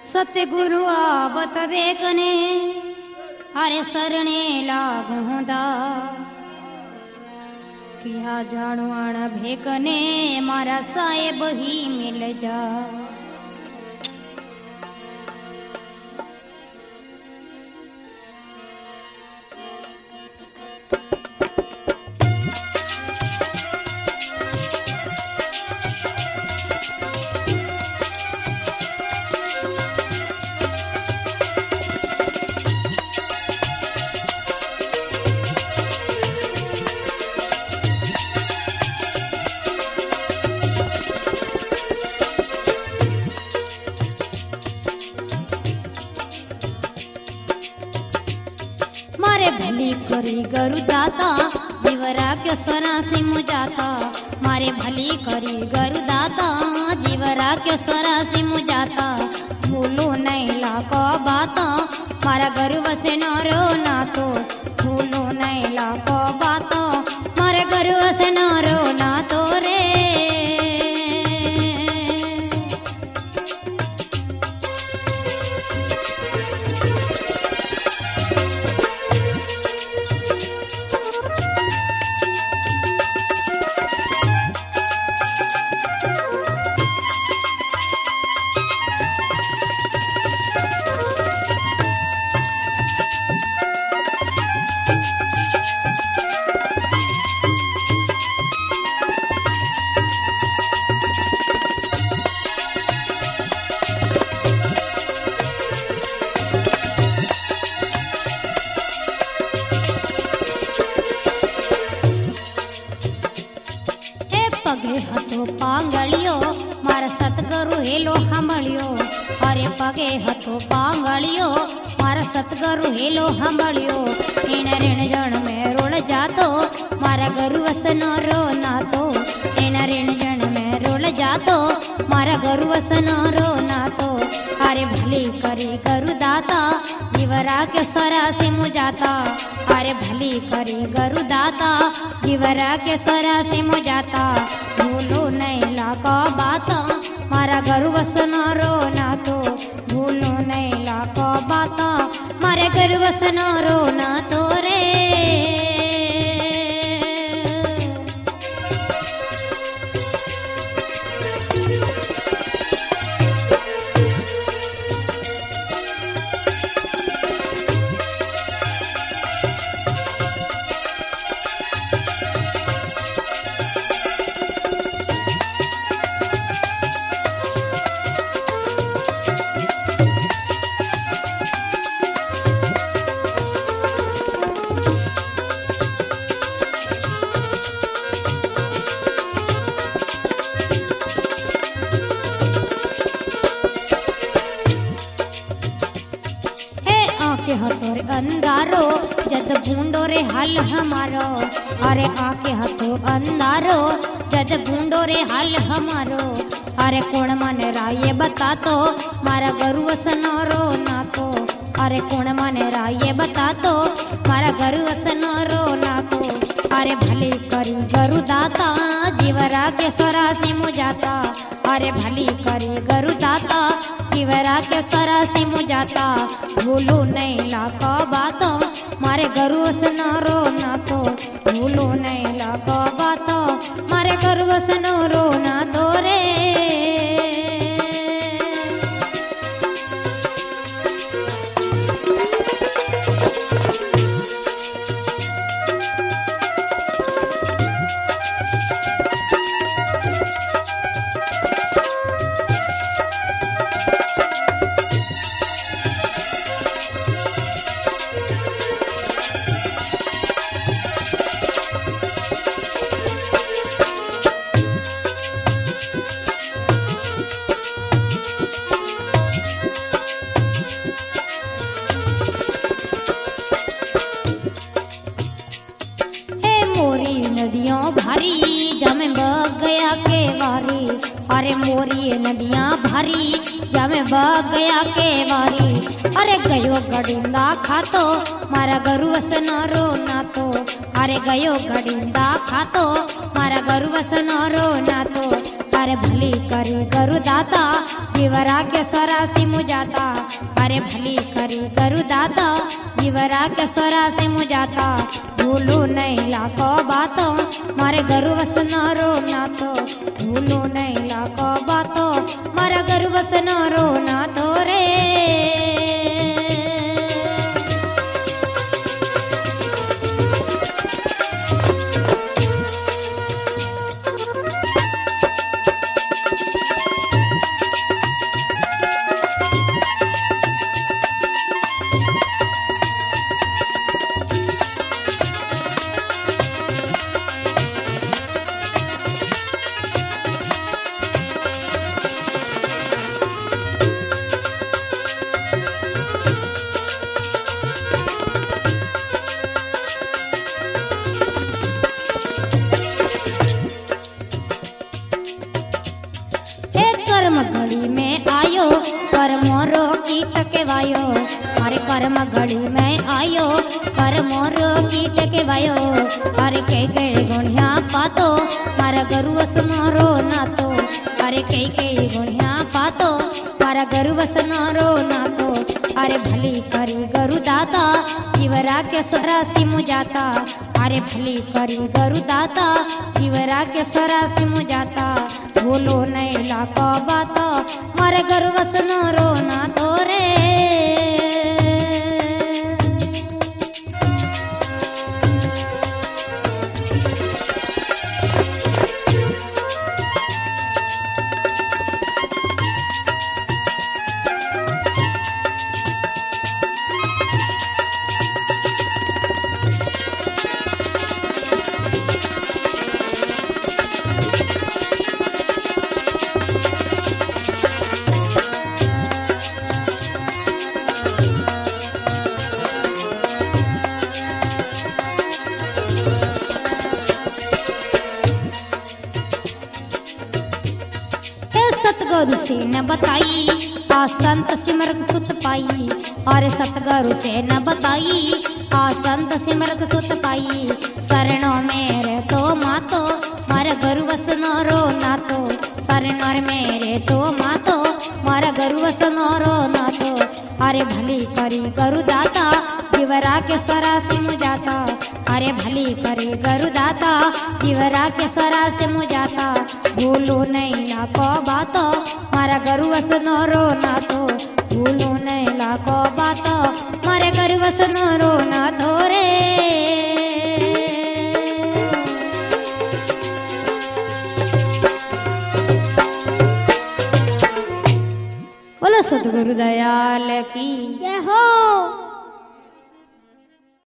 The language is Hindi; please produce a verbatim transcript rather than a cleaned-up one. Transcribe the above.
सतगुरु आवत देखने अरे सरणे लागूंदा किया जाणवाण भेकने मारा साहेब ही मिल जा। मारे भली करी गरु दाता जीवरा के सरा से मुजाता। मारे भली करी गरु दाता जीवरा के सरा से मुजाता। भूलो नहीं लाको बाता मारा गरु वसे नारो नातो। भूलो नहीं लाको बाता मारे गरु वसे नारो नातो रे। पगे हथो पांगलियो मारा सतगुरु हेलो हंबलियो। अरे पगे हथो पांगलियो मारा सतगुरु हेलो हंबलियो। इन ऋण जन में रोल जातो मारा गुरु वसन रो नातो। इन ऋण जन में रोल जातो मारा गुरु वसन रो नातो। अरे भली करी गरु दाता जीवरा के सरा से मुजाता। अरे भली करी गरु दाता जीवरा के सरा से मुजाता। भूलो नहीं लाका बाता मारा गरु वसन रो नातो। भूलो नहीं लाका बाता मारे गरु वसन रो नातो रे। आके हथो रे अंधारो जद भूंडो रे हाल हमारो। अरे आके हथो अंधारो जद भूंडो रे हाल हमारो। अरे कौन मन राये बता तो मारा गरु वसन रो नातो। अरे कौन मन राये बता तो मारा गरु वसन रो नातो। अरे भली करी गरु दाता जीवरा के सरा से मुजाता। अरे भली करी गरु दाता जीवरा के सरा से मुजाता। भूलो नहीं लाका बातों मारे गरु वसन रो नातो। भूलो नहीं लाका बातों मारे गरु वसन रो नातो रे। नदियों भारी जमे बग गया के वारी। अरे मोरी नदियां भारी जमे बग गया के वारी। अरे गयो गडिंदा खातो मारा गरु वसन रो नातो। अरे गयो गडिंदा खातो मारा गरु वसन रो नातो। अरे भली करी गरु दाता जीवरा के स्वरासी मुझाता अरे भली करी गरु दाता जीवरा के स्वरासी मुझाता भूलू नहीं लाखो बातों मारे गरु वसन रो ना तो भूलू नहीं लाखो बातों मारा गरु वसन रो ना तो रे घड़ी में आयो कर्मोरो कीट के वायो अरे कर्म घड़ी में आयो कर्मोरो कीट के वायो अरे के के गुणिया पातो मारा गरु वसनोरो नातो अरे के के गुणिया पातो मारा गरु वसनोरो नातो अरे भली करी गरु दाता जीवरा के स्वरासी मुझाता अरे भली करी गरु दाता जीवरा के स्वरासी मुझाता बोलो नहीं लाको बाता मारे गरु वसनो रो ना तो रे सतगुरु से न बताई आ संत सिमरत सुत पाई और सतगुरु से न बताई आ संत सिमरत सुत पाई शरणों मेरे तो मातो मारा गरु वसनो रो नातो शरणों मेरे तो मातो मारा गरु वसनो रो नातो अरे भली करी गरु दाता जीवरा के स्वरासी मुझाता अरे भली करी गरु दाता जीवरा के स्वरासी मुझाता भूलू नहीं लाको बातो मारा गरु वसनो रो नातो भूलू नहीं लाको बातो मारे गरु वसनो रो नातो रे बोलो सतगुरु दयाल की जय हो।